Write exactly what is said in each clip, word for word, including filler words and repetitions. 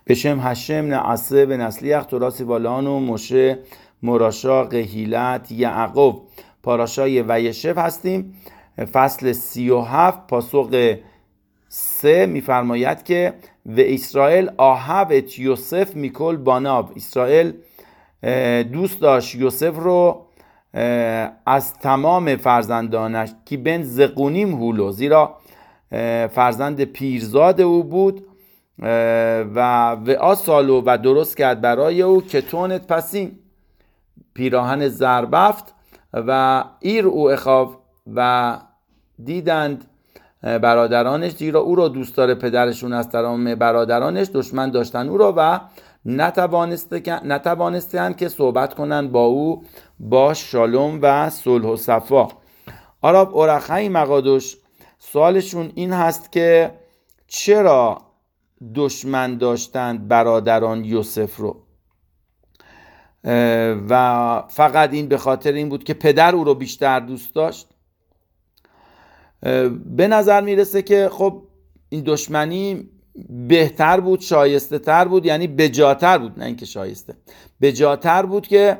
בשم هشم نعسه و نسلیخ تراسی والان و مشه مراشا قهیلت یعقوب. پاراشای ویشف هستیم. فصل سی و هفت پاسخ سه میفرماید که و اسرائیل آهوت یوسف میکل باناو. اسرائیل دوست داشت یوسف رو از تمام فرزندانش که بن زقونیم هولو، زیرا فرزند پیرزاد او بود و و آسالو و درست کرد برای او کتونت پسیم، پیراهن زربفت و ایر او اخاف و دیدند برادرانش، زیرا او را دوست داره پدرشون از تمام برادرانش دشمن داشتن او را و نتوانستند که صحبت کنند با او با شالوم و صلح و صفا. آراب اورخای مقادش سوالشون این هست که چرا دشمن داشتند برادران یوسف رو و فقط این به خاطر این بود که پدر او رو بیشتر دوست داشت. به نظر میرسه که خب این دشمنی بهتر بود، شایسته تر بود، یعنی بجاتر بود، نه اینکه شایسته، بجاتر بود که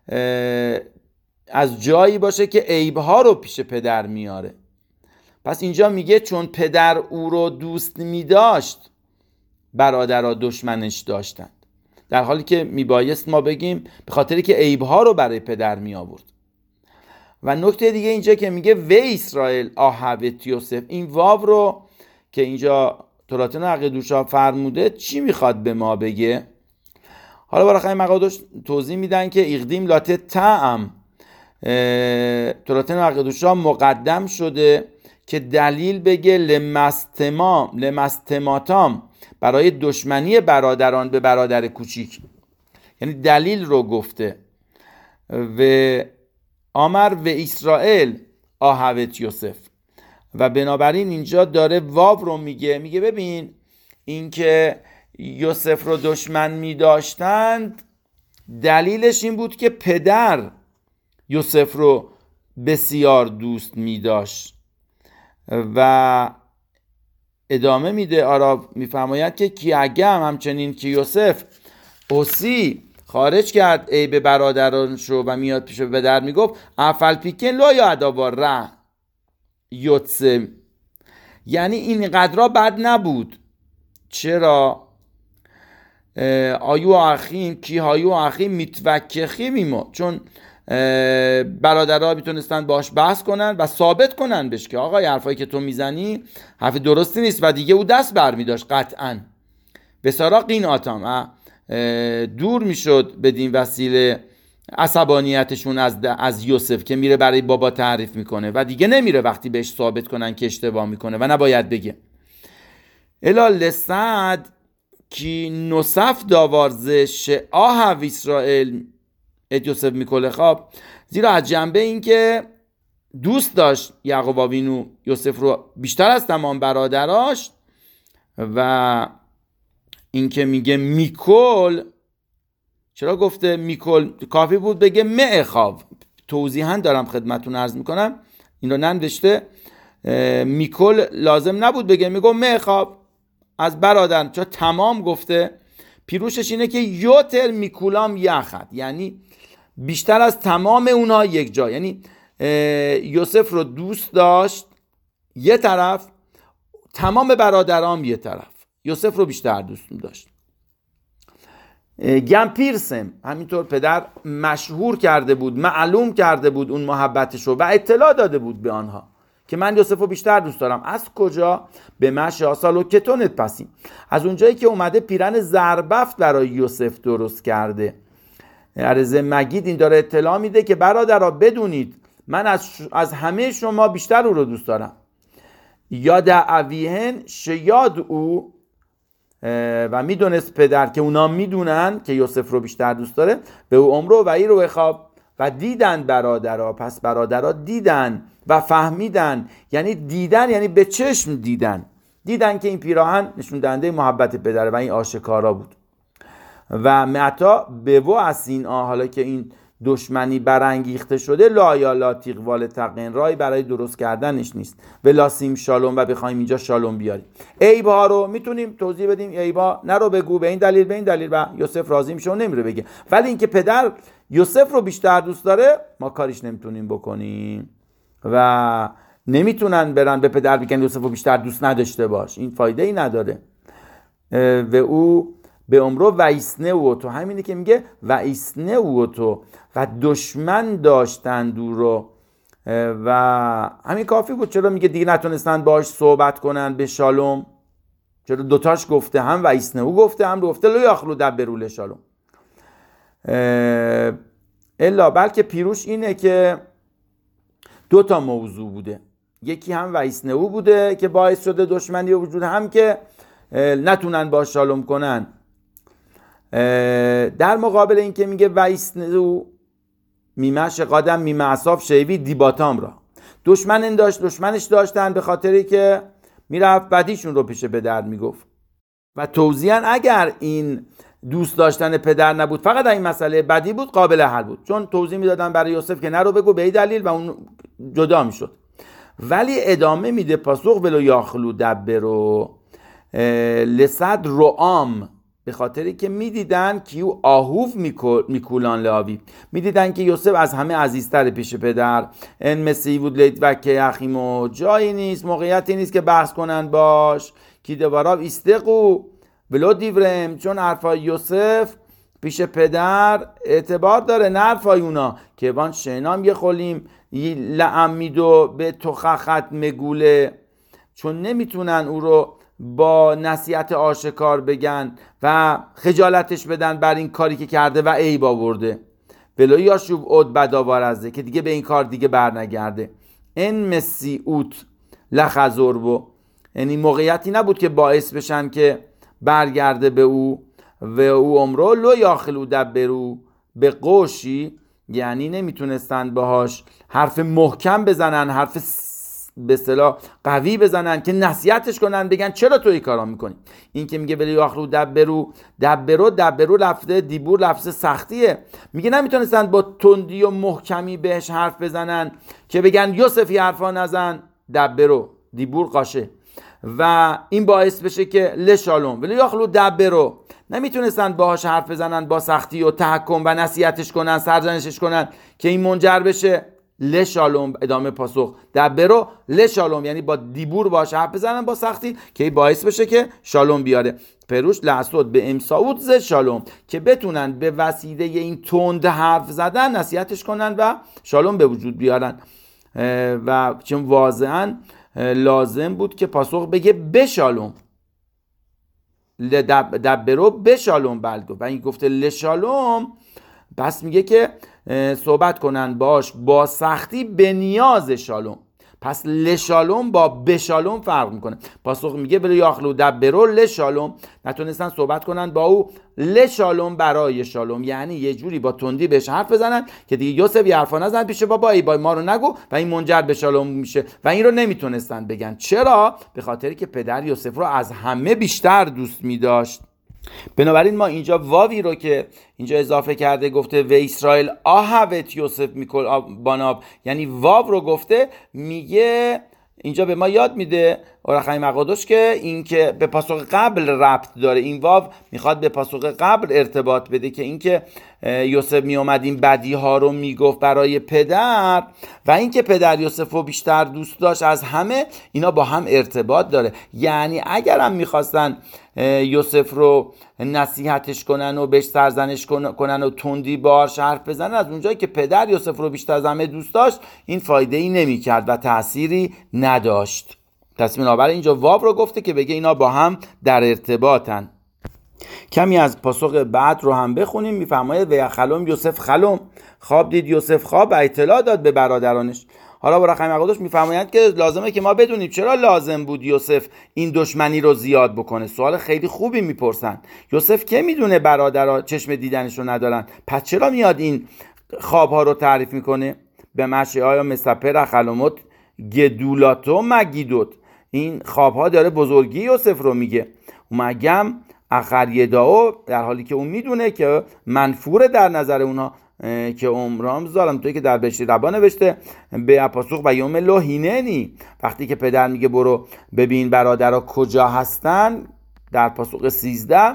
از جایی باشه که عیبها رو پیش پدر میاره. پس اینجا میگه چون پدر او رو دوست میداشت برادرها دشمنش داشتند، در حالی که میبایست ما بگیم به خاطری که عیبها رو برای پدر می آورد. و نکته دیگه اینجا که میگه و اسرائیل آهوت یوسف، این واو رو که اینجا توراتن عقیدوشا فرموده چی میخواد به ما بگه؟ حالا برای مقادش توضیح میدن که اقدیم لاته تعم، توراتن عقیدوشا مقدم شده که دلیل بگه لمستمام لمستماتام، برای دشمنی برادران به برادر کوچیک، یعنی دلیل رو گفته. و آمر و اسرائیل آهوت یوسف، و بنابراین اینجا داره واو رو میگه میگه ببین این که یوسف رو دشمن میداشتند دلیلش این بود که پدر یوسف رو بسیار دوست میداشت. و ادامه میده آراب میفرماید که کی اگه هم همچنین که یوسف اوسی خارج کرد عیب برادرانش رو و میاد پیش پدر میگفت افل پیکن لا یا ادابار ره یوتسه، یعنی این قدرها بد نبود. چرا؟ آیو آخیم کی هایو آخیم میتوکخی میمو، چون برادرها میتونستن باش بحث کنن و ثابت کنن بهش که آقا حرفایی که تو میزنی حرف درستی نیست، و دیگه او دست بر میداشت قطعا به سراغ این آتام دور میشد بدین وسیله عصبانیتشون از از یوسف که میره برای بابا تعریف میکنه و دیگه نمیره وقتی بهش ثابت کنن که اشتباه میکنه و نباید بگه. الا لسعد کی نصف داوارزش آهو اسرائیل ات یوسف میکل خواب، زیرا از جنبه این که دوست داشت یعقوب آوینو یوسف رو بیشتر از تمام برادراش، و این که میگه میکل، چرا گفته میکل؟ کافی بود بگه معخاو. توضیحاً دارم خدمتون عرض میکنم، این رو ننوشته، میکل لازم نبود بگه، میگه معخاو از برادر، چون تمام گفته. پیروشش اینه که یوتر میکولام یخد، یعنی بیشتر از تمام اونها یک جا، یعنی یوسف رو دوست داشت یه طرف، تمام برادرام یه طرف، یوسف رو بیشتر دوست داشت. گم پیرسم، همینطور پدر مشهور کرده بود، معلوم کرده بود اون محبتش رو و اطلاع داده بود به آنها که من یوسف رو بیشتر دوست دارم. از کجا؟ به مشه آسال و کتونت پسیم، از اونجایی که اومده پیرن زربفت برای یوسف درست کرده. عرضه مگید این داره اطلاع میده که برادرها بدونید من از, از همه شما بیشتر او رو دوست دارم. یاد اویهن شیاد او، و میدونست پدر که اونا میدونن که یوسف رو بیشتر دوست داره، به او عمرو و ای رو بخواب و دیدن برادرها. پس برادرها دیدن و فهمیدن، یعنی دیدن یعنی به چشم دیدن، دیدن که این پیراهن نشون دهنده محبت پدره و این آشکارا بود. و معتا به و از این آه، حالا که این دشمنی برانگیخته شده، لا یا لا تیغ وال تقن، راهی برای درست کردنش نیست. ولاسیم شالوم، و بخوایم اینجا شالوم بیاریم. عیب‌ها رو میتونیم توضیح بدیم، عیب‌ها نرو بگو به این دلیل به این دلیل، و یوسف راضی میشه و نمیره بگه. ولی اینکه پدر یوسف رو بیشتر دوست داره، ما کاریش نمیتونیم بکنیم و نمیتونن برن به پدر بگن یوسف رو بیشتر دوست نداشته باش، این فایده ای نداره. و او به عمرو و ایسنه او تو، همینه که میگه و ایسنه او تو، و دشمن داشتن دو رو، و همین کافی بود. چرا میگه دیگه نتونستن باش صحبت کنن به شالوم؟ چرا دوتاش گفته، هم و ایسنه او گفته، هم گفته لو یاخلو دبرو لشالوم. الا بلکه پیروش اینه که دو تا موضوع بوده، یکی هم و ایسنه او بوده که باعث شده دشمنی وجود، هم که نتونن با شالوم کنن. در مقابل این که میگه و ایسنه او میمش قادم میمه اصاف شیوی دیباتام را، دشمن داشت دشمنش داشتن به خاطری که میرفت بدیشون رو پیش پدر میگفت. و توضیحاً اگر این دوست داشتن پدر نبود، فقط این مسئله بدی بود، قابل حل بود، چون توضیح میدادن برای یوسف که نرو بگو به این دلیل و اون جدا میشد. ولی ادامه میده پاسخ ولو یاخلو دبرو لصد رعام، به خاطری که میدیدن کیو آهوف میکولان لاوی، میدیدن که یوسف از همه عزیزتر پیش پدر. ان مسی بود لیت و که اخیمو، جایی نیست، موقعیتی نیست که بحث کنن باش کی دوارا ایستقو ولو دیورم، چون حرفای یوسف پیش پدر اعتبار داره، نه حرفای اونا که وان شینام یه خولیم لعمیدو به تخخت مگوله، چون نمیتونن او رو با نصیحت آشکار بگن و خجالتش بدن بر این کاری که کرده و عیب آورده. ولو یاشوب اود بداوارزه، که دیگه به این کار دیگه بر نگرده. این مسی اوت لخزور بو، یعنی موقعیتی نبود که باعث بشن که برگرده به او. و او عمرو لو یاخلو دبرو به قوشی، یعنی نمیتونستن باهاش حرف محکم بزنن، حرف به اصطلاح قوی بزنن که نصیحتش کنن، بگن چرا تو این کارا میکنی. این که میگه ولی یاخلو دبرو دبرو دبرو لفظه دیبور لفظه سختیه، میگه نمیتونستن با تندی و محکمی بهش حرف بزنن که بگن یوسفی حرفا نزن، دبرو دیبور قاشه، و این باعث بشه که لشالوم ولی یاخلو دبرو، نمیتونستن باهاش حرف بزنن با سختی و تحکم و نصیحتش کنن، سرزنشش کنن که این منجر بشه لشالوم. ادامه پاسخ دبرو لشالوم، یعنی با دیبور باهاش حرف بزنن با سختی که این باعث بشه که شالوم بیاره. پروش لحظود به امساود ز شالوم، که بتونن به وسیله این تند حرف زدن نصیحتش کنن و شالوم به وجود بیارن. و چون واضحاً لازم بود که پاسخ بگه بشالوم، دبرو بشالوم بلگو، و این گفته لشالوم، پس میگه که صحبت کنن باش با سختی به نیاز شالوم. پس لشالوم با بشالوم فرق میکنه. پاسخ میگه بلو یاخلو دبرو لشالوم، نتونستن صحبت کنن با او لشالوم برای شالوم، یعنی یه جوری با تندی بهش حرف بزنن که دیگه یوسف یه حرفا نزن پیش بابا، ای بای ما رو نگو، و این منجر به شالوم میشه. و این رو نمیتونستن بگن. چرا؟ به خاطری که پدر یوسف رو از همه بیشتر دوست میداشت. بنابراین ما اینجا واوی رو که اینجا اضافه کرده، گفته و اسرائیل آهوت یوسف میکل باناب، یعنی واو رو گفته، میگه اینجا به ما یاد میده اورخای مقادش که این که به پاسخ قبل ربط داره. این واو میخواد به پاسخ قبل ارتباط بده که این که یوسف میومد این بدی ها رو میگفت برای پدر، و این که پدر یوسف رو بیشتر دوست داشت از همه، اینا با هم ارتباط داره. یعنی اگر هم میخواستن یوسف رو نصیحتش کنن و بهش سرزنش کنن و تندی باهاش حرف بزنن، از اونجایی که پدر یوسف رو بیشتر از همه دوست داشت، این فایده ای نمی کرد و تأثیری نداشت. پس بنابراین اینجا واو رو گفته که بگه اینا با هم در ارتباطن. کمی از پاسخ بعد رو هم بخونیم. میفرماید و خلوم یوسف خلوم، خواب دید یوسف خواب و اطلاع داد به برادرانش. حالا برای خیلی مقادش میفرمایند که لازمه که ما بدونیم چرا لازم بود یوسف این دشمنی رو زیاد بکنه. سوال خیلی خوبی میپرسن. یوسف که میدونه برادرها چشم دیدنش رو ندارن، پس چرا میاد این خوابها رو تعریف میکنه؟ به مشی آیا مسپر خلومت گدولاتو مگیدوت، این خوابها داره بزرگی یوسف رو میگه. مگم اخر یداو، در حالی که اون میدونه که منفور در نظر اونها که عمرام زالم، توی که در بهشتی ربا نوشته به پاسخ و یوم لوهیننی، وقتی که پدر میگه برو ببین برادرها کجا هستن، در پاسخ سیزده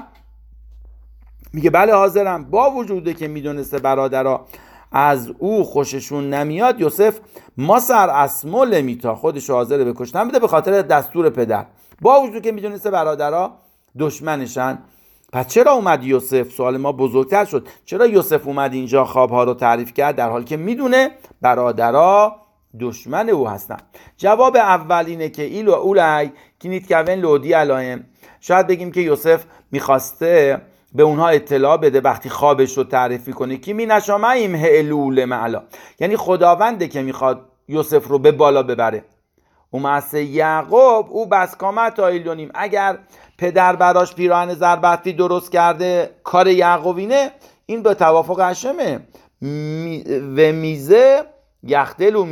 میگه بله حاضرم. با وجوده که میدونسته برادرها از او خوششون نمیاد، یوسف ما سر اسمو لمیتا، خودش حاضره به کشتن بده به خاطر دستور پدر، با وجود که میدونسته برادرها دشمنشن. پس چرا اومد یوسف؟ سوال ما بزرگتر شد، چرا یوسف اومد اینجا خوابها رو تعریف کرد در حالی که میدونه برادرها دشمن او هستن؟ جواب اول اینه که ایلو اولای کینیت کون لودی علایم، شاید بگیم که یوسف میخواسته به اونها اطلاع بده وقتی خوابش رو تعریف کنه که می نشامیم هلول معلا، یعنی خداونده که میخواد یوسف رو به بالا ببره. او مسه یعقوب او بس کامت آیلونیم، اگر پدر براش پیراهن زربفتی درست کرده کار یعقوبینه، این به توافق هشمه. و میزه یختل و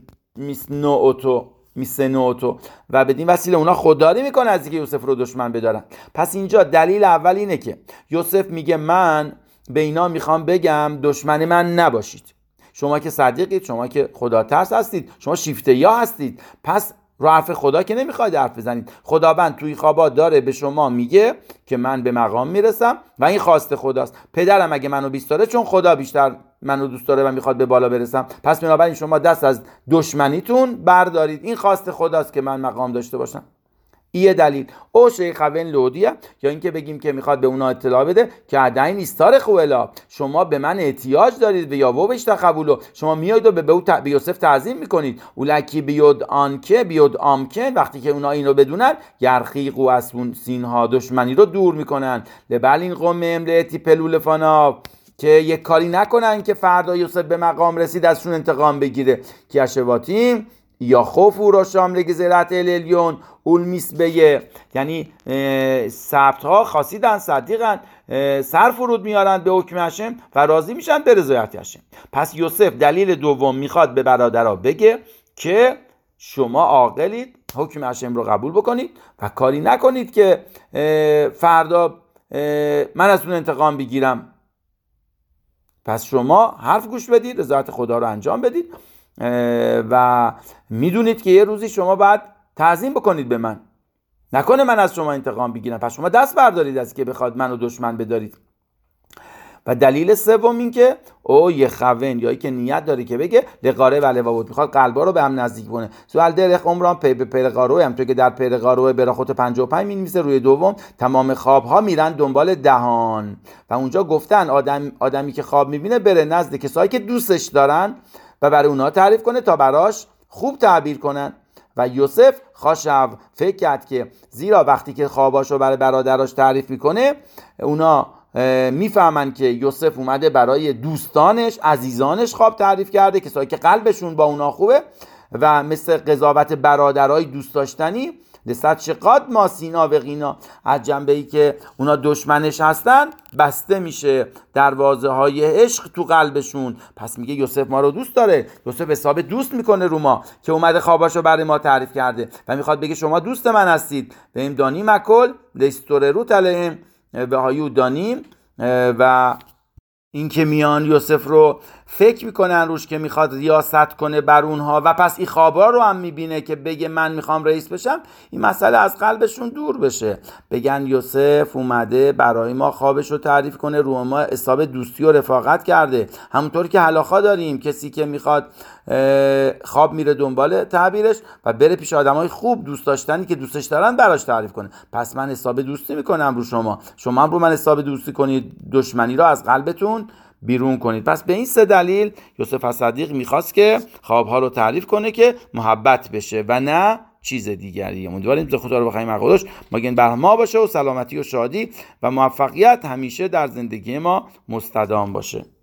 میسنوتو میسنوتو و بدین وسیله اونا خودداری میکنه از اینکه یوسف رو دشمن بدارن. پس اینجا دلیل اول اینه که یوسف میگه من به اینا میخوام بگم دشمن من نباشید، شما که صدیقید، شما که خدا ترس هستید، شما شیفته یا هستید، پس رو حرف خدا که نمیخواید حرف بزنید. خداوند توی خوابا داره به شما میگه که من به مقام میرسم و این خواست خداست. پدرم اگه منو بیست داره چون خدا بیشتر منو دوست داره و میخواد به بالا برسم، پس بنابراین شما دست از دشمنیتون بردارید، این خواست خداست که من مقام داشته باشم. این دلیل. او شیخ خون لودیه، یا اینکه بگیم که میخواد به اونا اطلاع بده که عدین استار خولا، شما به من احتیاج دارید به یاوو بیشتر قبولو، شما میایید و به به, به یوسف تعظیم میکنید. اولکی بیود آنکه بیود آمکن، وقتی که اونا اینو بدونن یرخیق و اسون سینها دشمنی رو دور میکنن. لبل این قوم املتی پلول فانا، که یک کاری نکنن که فردا یوسف به مقام رسید ازشون انتقام بگیره. که اشواتیم یا خوف او را شامل گزرت الیون اول میسبه، یعنی سبت ها خاصیدن صدیقن، سر فرود میارن به حکم هشم و راضی میشن به رضایت هشم. پس یوسف دلیل دوم میخواد به برادرها بگه که شما عاقلید، حکم هشم رو قبول بکنید و کاری نکنید که فردا من از اون انتقام بگیرم. پس شما حرف گوش بدید، رضایت خدا رو انجام بدید و میدونید که یه روزی شما باید تعظیم بکنید به من، نکنه من از شما انتقام بگیرم. پس شما دست بردارید از که بخواد منو دشمن بدارید. و دلیل سوم این که او یه خون، یا ای که نیت داره که بگه لقاره و لواود، میخواد قلبا رو به هم نزدیک کنه. سوال درخ عمران پی به پیرقاروه، هم تو که در پیرقاروه براخوت پنجاه و پنج می‌نویسه روی دوم تمام خواب‌ها میرن دنبال دهان و اونجا گفتن آدم آدمی که خواب میبینه بره نزد کسایی که دوستش دارن و برای اونها تعریف کنه تا براش خوب تعبیر کنن. و یوسف خاشو فکر کرد که زیرا وقتی که خواباشو برای برادراش تعریف میکنه اونا میفهمن که یوسف اومده برای دوستانش، عزیزانش خواب تعریف کرده، کسایی که قلبشون با اونا خوبه و مثل قضاوت برادرای دوست داشتنی لسد شقاد ما سینا و غینا، از جنبه ای که اونا دشمنش هستن بسته میشه دروازه های عشق تو قلبشون. پس میگه یوسف ما رو دوست داره، یوسف حساب دوست میکنه رو ما که اومده خواباشو برای ما تعریف کرده و میخواد بگه شما دوست من هستید. به این دانی مکل دستور رو تلهم به هایو دانیم و این که میان یوسف رو فکر میکنن روش که میخواد ریاست کنه بر اونها و پس این خوابا رو هم میبینه که بگه من میخوام رئیس بشم، این مسئله از قلبشون دور بشه. بگن یوسف اومده برای ما خوابش رو تعریف کنه، رو ما حساب دوستی و رفاقت کرده. همونطور که هلاخا داریم کسی که میخواد خواب میره دنبال تعبیرش و بره پیش آدمای خوب دوست داشتنی که دوستش دارن براش تعریف کنه. پس من حساب دوستی میکنم رو شما، شما هم رو من حساب دوستی کنید، دشمنی رو از قلبتون بیرون کنید. پس به این سه دلیل یوسف صدیق میخواست که خوابها رو تعریف کنه که محبت بشه و نه چیز دیگری. امیدواریم که خدا رو بخوایم مقدوش ماگن بر ما باشه و سلامتی و شادی و موفقیت همیشه در زندگی ما مستدام باشه.